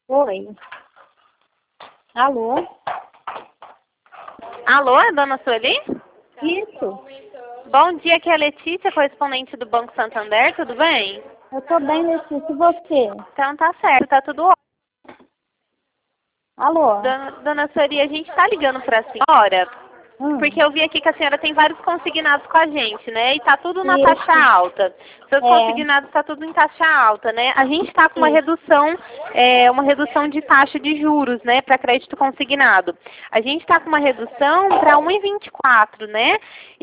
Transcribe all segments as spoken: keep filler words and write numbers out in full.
Oi. Alô? Alô, é dona Sueli? Isso. Bom dia, aqui é a Letícia, correspondente do Banco Santander, tudo bem? Eu tô bem, Letícia. E você? Então tá certo, tá tudo ótimo. Alô? Dona, dona Sueli, a gente tá ligando pra senhora, Hum. porque eu vi aqui que a senhora tem vários consignados com a gente, né? E tá tudo na Isso. taxa alta. Seus É. consignados tá tudo em taxa alta, né? A gente tá com uma Sim. redução, é, uma redução de taxa de juros, né? Para crédito consignado. A gente tá com uma redução para um vírgula vinte e quatro, né?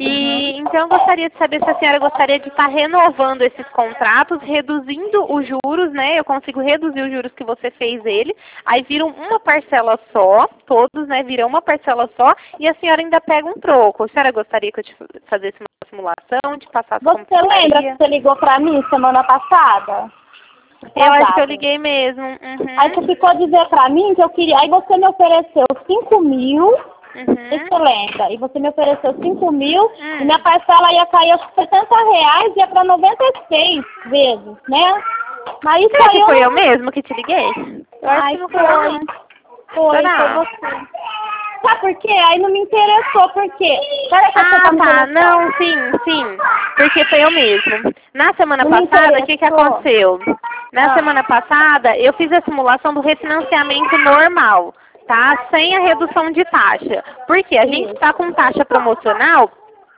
E Uhum. então eu gostaria de saber se a senhora gostaria de estar renovando esses contratos, reduzindo os juros, né? Eu consigo reduzir os juros que você fez ele. Aí viram uma parcela só, todos, né? Viram uma parcela só e a senhora ainda pega um troco. A senhora gostaria que eu te fizesse uma simulação, de passasse como Você lembra ficaria? que você ligou pra mim semana passada? Eu acho que eu Atrasada. liguei mesmo. Uhum. Aí você ficou dizer pra mim que eu queria... Aí você me ofereceu cinco mil, Uhum. você lembra? E você me ofereceu cinco mil Hum. e minha parcela ia cair acho que setenta reais e ia pra noventa e seis vezes, né? Mas isso Será aí que eu foi não... eu mesmo que te liguei? Eu acho Ai, que não foi. foi eu, não. Foi, Será? foi você. Sabe por quê? Aí não me interessou, por quê? Peraí que você Ah, tá me tá. interessando. Não, sim, sim. Porque foi eu mesmo. Na semana Não me passada, o que, que interessou. aconteceu? Na Ah. semana passada, eu fiz a simulação do refinanciamento normal, tá? Sem a redução de taxa. Porque a gente Isso. está com taxa promocional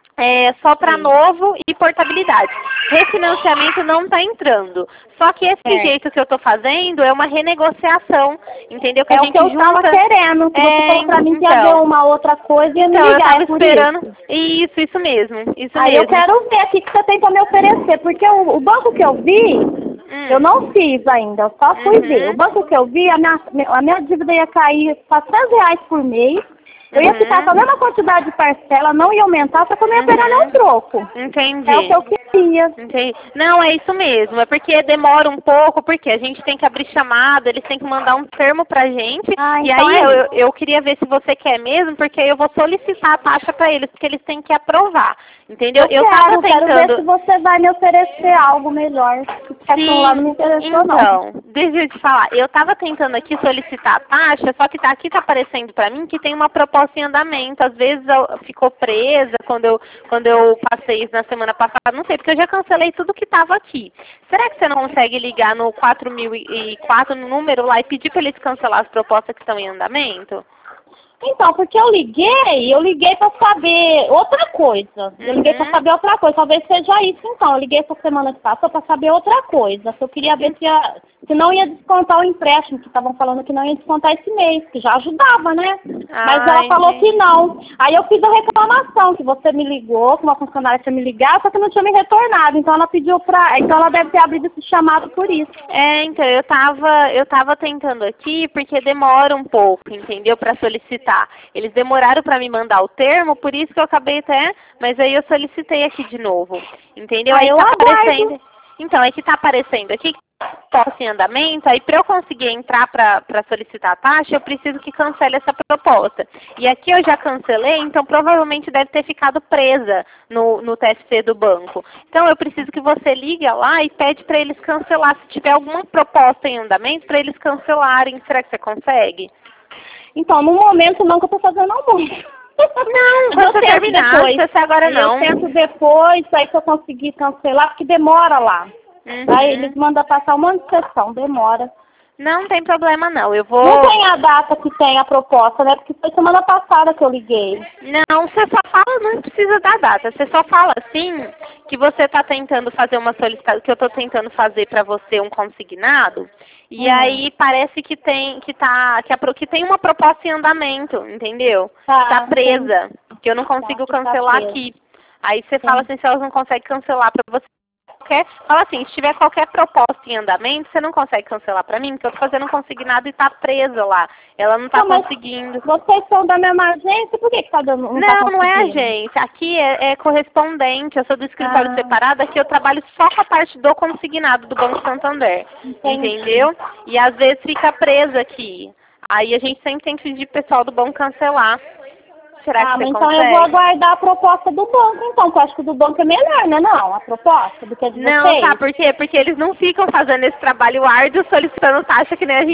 é, só para Sim. novo e portabilidade. Refinanciamento não está entrando. Só que esse É. jeito que eu estou fazendo é uma renegociação, entendeu? Que É a o gente que eu junta... tava querendo. Que você É, falou pra mim que ia ver então... uma outra coisa e ia me Então, eu ligar, estava é por esperando. isso. Isso, isso mesmo. Isso Aí eu mesmo. quero ver aqui que você tem pra me oferecer, porque o, o banco que eu vi, Hum. eu não fiz ainda, eu só fui Uhum. ver. O banco que eu vi, a minha, a minha dívida ia cair quatrocentos reais por mês. Eu ia ficar com a Uhum. mesma quantidade de parcela, não ia aumentar, só que eu não ia pegar Uhum. nenhum troco. Entendi. É o que eu queria. Entendi. Não, é isso mesmo. É porque demora um pouco, porque a gente tem que abrir chamada, eles têm que mandar um termo pra gente. Ah, E então aí é eu, isso. eu, eu queria ver se você quer mesmo, porque aí eu vou solicitar a taxa pra eles, porque eles têm que aprovar. Entendeu? Eu, Eu tava quero, quero ver tentando. se você vai me oferecer algo melhor. Porque aquilo lá não me Sim, interessou, não. então, deixa eu te falar, eu estava tentando aqui solicitar a taxa, só que tá, aqui está aparecendo para mim que tem uma proposta em andamento, às vezes eu- ficou presa quando eu, quando eu passei isso na semana passada, não sei, porque eu já cancelei tudo que estava aqui. Será que você não consegue ligar no quatro mil e quatro, no número lá, e pedir para eles cancelar as propostas que estão em andamento? Então, porque eu liguei, eu liguei pra saber outra coisa. Eu liguei pra Uhum. saber outra coisa. Talvez seja isso, então. Eu liguei essa semana que passou pra saber outra coisa. Eu queria ver se, ia, se não ia descontar o empréstimo, que estavam falando que não ia descontar esse mês, que já ajudava, né? Mas Ah, ela falou que entendi. não. Aí eu fiz a reclamação, que você me ligou, que uma funcionária tinha me ligado, só que não tinha me retornado. Então ela pediu pra... Então ela deve ter abrido esse chamado por isso. É, então, eu tava, eu tava tentando aqui porque demora um pouco, entendeu? Para solicitar. Eles demoraram para me mandar o termo, por isso que eu acabei até, mas aí eu solicitei aqui de novo, entendeu? Ah, Aí eu tá aguardo. aparecendo. Então, é que tá aparecendo aqui que posso em andamento, aí para eu conseguir entrar para solicitar a taxa, eu preciso que cancele essa proposta. E aqui eu já cancelei, então provavelmente deve ter ficado presa no, no T F C do banco. Então eu preciso que você ligue lá e pede para eles cancelar, se tiver alguma proposta em andamento, para eles cancelarem. Será que você consegue? Então, no momento não, que eu tô fazendo almoço. Não, eu quando você tento terminar, depois. não precisa agora Aí não. eu tento depois, aí se eu conseguir cancelar, porque demora lá. Aí eles Uhum. mandam passar um monte de sessão, demora. Não tem problema não, eu vou... Não tem a data que tem a proposta, né? Porque foi semana passada que eu liguei. Não, você só fala, não precisa da data, você só fala assim que você está tentando fazer uma solicitação, que eu estou tentando fazer para você um consignado, e Hum. aí parece que tem, que tá, que, a, pro- que tem uma proposta em andamento, entendeu? Tá, Tá presa, que eu não consigo Tá, que tá cancelar presa. aqui. Aí você Sim. fala assim, se elas não conseguem cancelar para você. Qualquer, fala assim, se tiver qualquer proposta em andamento, você não consegue cancelar pra mim, porque eu tô fazendo um consignado e tá presa lá. Ela não tá Não, mas conseguindo. vocês são da mesma agência, por que que tá dando, não, tá Não, não é conseguindo? agência. Aqui é, é correspondente. Eu sou do escritório Ah. separado. Aqui eu trabalho só com a parte do consignado do Banco Santander. Entendi. Entendeu? E às vezes fica presa aqui. Aí a gente sempre tem que pedir pro pessoal do banco cancelar. Será Ah, que mas você então consegue? eu vou aguardar a proposta do banco, então, porque eu acho que o do banco é melhor, né? Não, a proposta do que a de Não, vocês. sabe por quê? Porque eles não ficam fazendo esse trabalho árduo solicitando taxa que nem a gente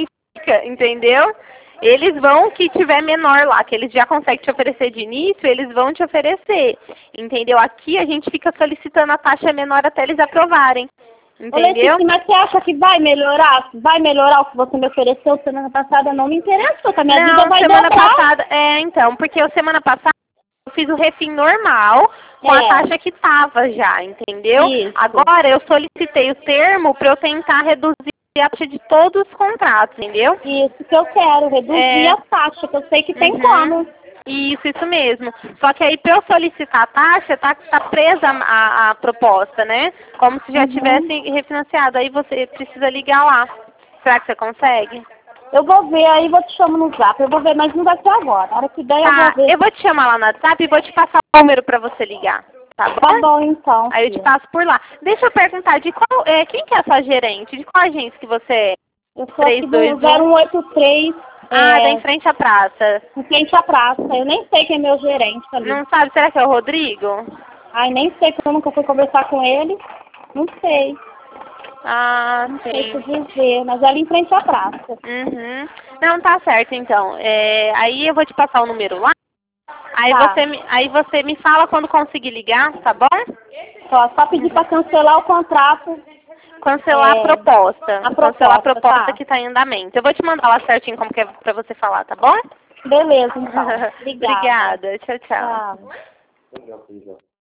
fica, entendeu? Eles vão, que tiver menor lá, que eles já conseguem te oferecer de início, eles vão te oferecer, entendeu? Aqui a gente fica solicitando a taxa menor até eles aprovarem, entendeu? Ô, mas você acha que vai melhorar? Vai melhorar o que você me ofereceu semana passada? Não me interessa, porque a minha Não, vida vai semana dobrar. passada, é, então, porque a semana passada eu fiz o refim normal com É. a taxa que tava já, entendeu? Isso. Agora eu solicitei o termo para eu tentar reduzir a taxa de todos os contratos, entendeu? Isso que eu quero, reduzir É. a taxa, que eu sei que tem Uhum. como. Isso, isso mesmo. Só que aí para eu solicitar a taxa, tá, tá presa a, a proposta, né? Como se já Uhum. tivesse refinanciado. Aí você precisa ligar lá. Será que você consegue? Eu vou ver, aí vou te chamar no zap. Eu vou ver, mas não vai ser agora. A hora que der, eu Tá, vou ver. eu vou te chamar lá no WhatsApp e vou te passar o número para você ligar. Tá bom? Tá bom, então. Aí eu te filha. passo por lá. Deixa eu perguntar, de qual, é, quem que é a sua gerente? De qual agência que você é? Eu sou três, aqui dois, do um. zero um oito três, Ah, da é, em frente à praça. em frente à praça. Eu nem sei quem é meu gerente ali. Não sabe, será que é o Rodrigo? Ai, nem sei, porque eu nunca fui conversar com ele. Não sei. Ah, Não sei sim. te dizer, mas é ali em frente à praça. Uhum. Não, tá certo então. É, aí eu vou te passar o número lá. Aí, Tá. você me, aí você me fala quando conseguir ligar, tá bom? Só, só pedir para cancelar o contrato. Cancelar É, a proposta. a Cancelar a proposta, proposta tá. que tá em andamento. Eu vou te mandar lá certinho como que é pra você falar, tá bom? Beleza, então. Obrigada. Obrigada. Tchau, tchau. Tchau.